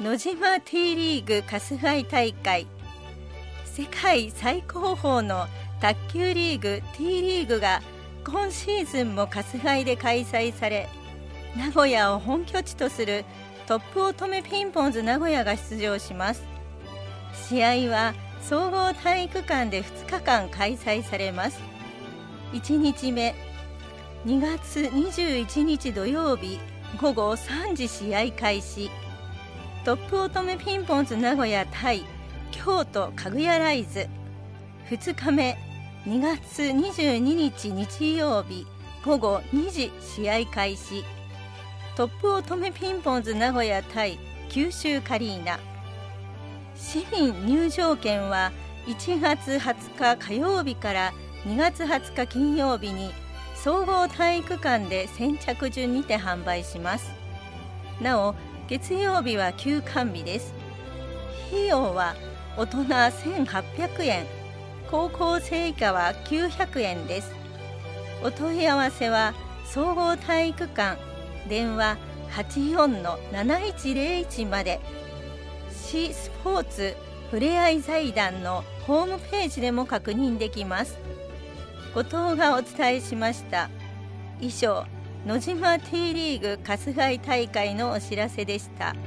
野島 T リーグ春日井大会、世界最高峰の卓球リーグ T リーグが今シーズンも春日井で開催され、名古屋を本拠地とするトップ乙女ピンポンズ名古屋が出場します。試合は総合体育館で2日間開催されます。1日目、2月21日土曜日午後3時試合開始。トップ乙女ピンポンズ名古屋対京都かぐやライズ。2日目、2月22日日曜日午後2時試合開始。トップ乙女ピンポンズ名古屋対九州カリーナ。市民入場券は1月20日火曜日から2月20日金曜日に総合体育館で先着順にて販売します。なお、月曜日は休館日です。費用は大人1800円、高校生以下は900円です。お問い合わせは総合体育館電話 84-7101 まで。市スポーツふれあい財団のホームページでも確認できます。後藤がお伝えしました。以上、野島 T リーグ春日井大会のお知らせでした。